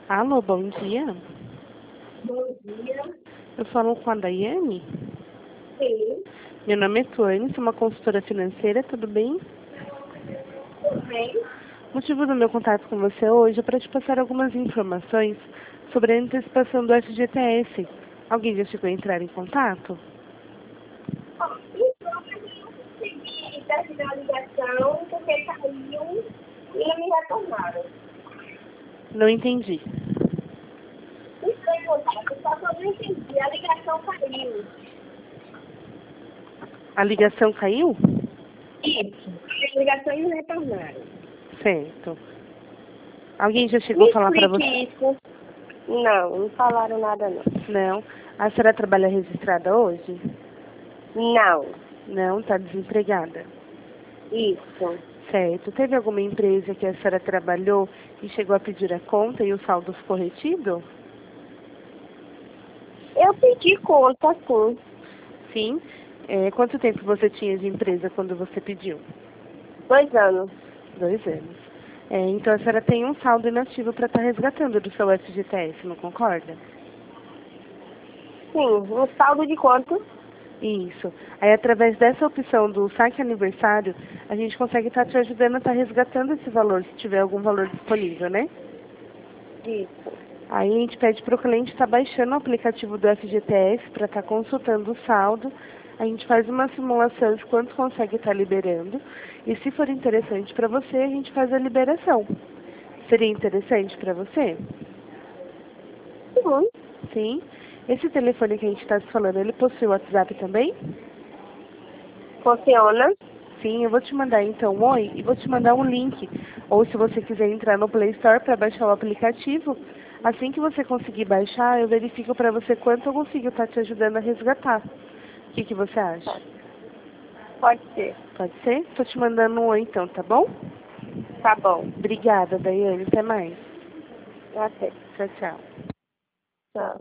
Alô, bom dia. Bom dia. Eu falo com a Daiane. Sim, Meu nome é Tuane, sou uma consultora financeira, tudo bem? tudo bem? O motivo do meu contato com você hoje é para te passar algumas informações sobre a antecipação do FGTS. Alguém já chegou a entrar em contato? Então, eu não consegui terminar a ligação porque caiu e não me retornaram. Não entendi. Entrei em contato, só que eu não entendi. A ligação caiu. A ligação caiu? Isso. A ligação e não retornaram. Certo. Alguém já chegou Me a falar para você? explique isso. Não falaram nada não. Não. A senhora trabalha registrada hoje? Não. Não, está desempregada. Isso. Certo. Teve alguma empresa que a senhora trabalhou e chegou a pedir a conta e o saldo ficou retido? Eu pedi conta, sim. Sim. Quanto tempo você tinha de empresa quando você pediu? 2 anos. 2 anos. Então a senhora tem um saldo inativo para estar resgatando do seu FGTS, não concorda? Sim. Um saldo de quanto? Isso. Aí, através dessa opção do saque aniversário, a gente consegue estar te ajudando a estar resgatando esse valor, se tiver algum valor disponível, né? Isso. Aí a gente pede para o cliente estar baixando o aplicativo do FGTS para estar consultando o saldo. A gente faz uma simulação de quanto consegue estar liberando. E se for interessante para você, a gente faz a liberação. Seria interessante para você? Sim. Sim. Esse telefone que a gente está se falando, ele possui o WhatsApp também? Funciona? Sim, eu vou te mandar então um oi e vou te mandar um link. Ou se você quiser entrar no Play Store para baixar o aplicativo, assim que você conseguir baixar, eu verifico para você quanto eu consigo estar te ajudando a resgatar. O que você acha? Pode ser. Pode ser? Tô te mandando um oi então, tá bom? Tá bom. Obrigada, Daiane. Até mais. Até. Tchau, tchau.